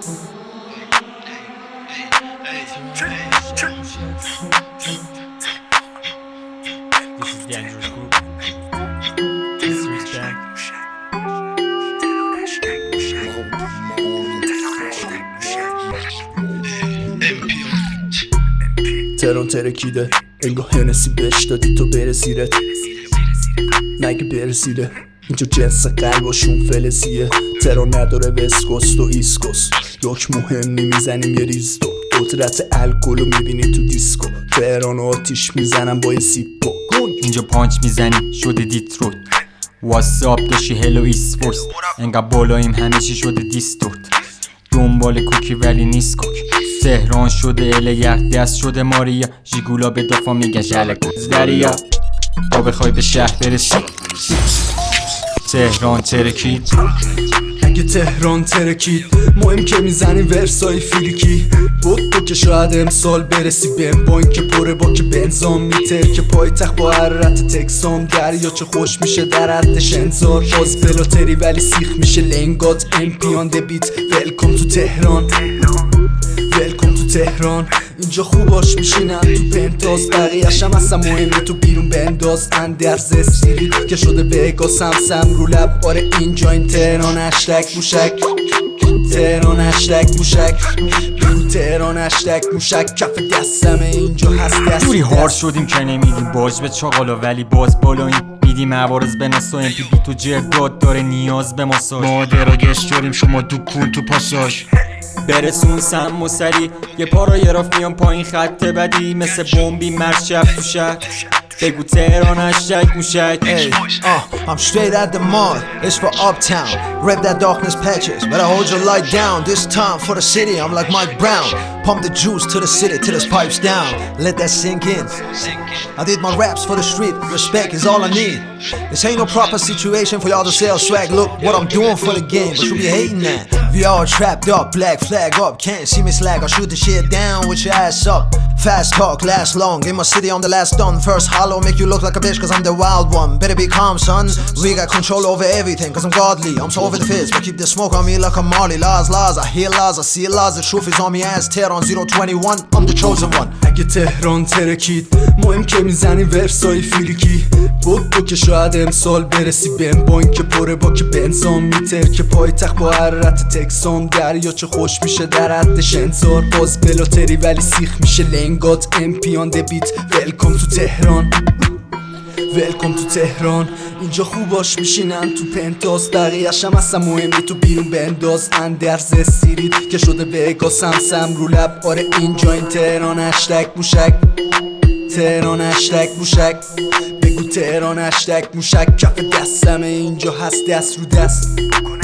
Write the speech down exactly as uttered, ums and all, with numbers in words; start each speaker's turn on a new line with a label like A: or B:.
A: is Dangerous Group. Serious Band.
B: تهران ترکیده انگاه هنسی بهش دادی تو بره زیرت، نگه برسیده اینجا جنس قلباشون فلزیه. تهران نداره وسکوست و ایسکوست، یک مهم نمیزنیم یه ریزدو، قدرت الکلو میبینی تو دیسکو. تهران آتیش میزنم با یه سیپو،
A: اینجا پانچ میزنیم شده دیترویت. واتساپ داشتی هلو ایست فورس، انقدر بالاییم همیشه شده دیستورت. دنبال کوکی ولی نیست کوک. تهران شده اله یخ دست شده ماریا، ژیگولا به دافا میگن ژلک دریا. تا بخوای به شهر برسی تهران ترکید.
B: اگه تهران ترکید مهم که میزنیم ورسای فیلیکی. بود تو که شاید امسال برسی بهم، با این که پره با که بنزام میتر که پایتخت با حرارت تکسام. دریا چه خوش میشه در حد شنزار، باز بلاتری ولی سیخ میشه لنگات. امپیان دبیت ولکام تو تهران، ولکام تو تهران. اینجا خوباش میشینن تو پنتاز، بقیه‌اش هم اصلا مهمه تو بیرون بنداز. اندرز استریت که شده وگا سمسم رو لب. آره اینجا این تهران هشتگ موشک، تهران هشتگ موشک، بگو تهران هشتگ موشک. کف دستمه اینجا هست دست
A: دوری هار شدیم که نمیدیم باج به چاقالا، ولی باز بالاییم میدیم عوارض به ناس و ام پی بی تو جرداد داره نیاز به ماساژ. مادر رو گشت داریم شما دکون تو پاساژ. برسون سم و سری یه پارا یه راف میان پایین خط بدی، مثل بمبی مرد شب تو شهر. بگو تهران هشتگ موشک.
C: Hey, uh, I'm straight at the mall, it's for uptown. Rep that darkness patches, but I hold your light down. This time for the city, I'm like Mike Brown. Pump the juice to the city till this pipes down. Let that sink in. I did my raps for the street, respect is all I need. This ain't no proper situation for y'all to sell swag. Look what I'm doing for the game, but you be hating that. We all trapped up, black flag up. Can't see me slag, I'll shoot the shit down with your ass up. Fast talk, last long. In my city, I'm the last done. First hollow, make you look like a bitch, cause I'm the wild one. Better be calm, son. We got control over everything, cause I'm godly. I'm so over the fizz, but keep the smoke on me like a Marley. Laws, laws, I hear laws, I see laws. The truth is on me as Tehran zero twenty-one. I'm the chosen one.
B: اگه تهران ترکید مهم که میزنیم ورسای فیلیکی. بود تو که شاید امسال برسی بهم، با این که پره با که بنزام میتر که پایتخت با حرارت تکسام. دریا چه خوش میشه در حد شنزار، باز بلاتری ولی سیخ میشه لنگات. امپیان دبیت ولکام تو تهران، ولکام تو تهران. اینجا خوباش میشینن تو پنتاز، بقیه‌اش هم اصلا مهمی تو بیرون بنداز. اندرز استریت که شده وگا سمسم رو لب. آره اینجا این تهران هشتگ موشک، تهران هشتگ موشک، بگو تهران هشتگ موشک. کف دستمه اینجا هست دست رو دست.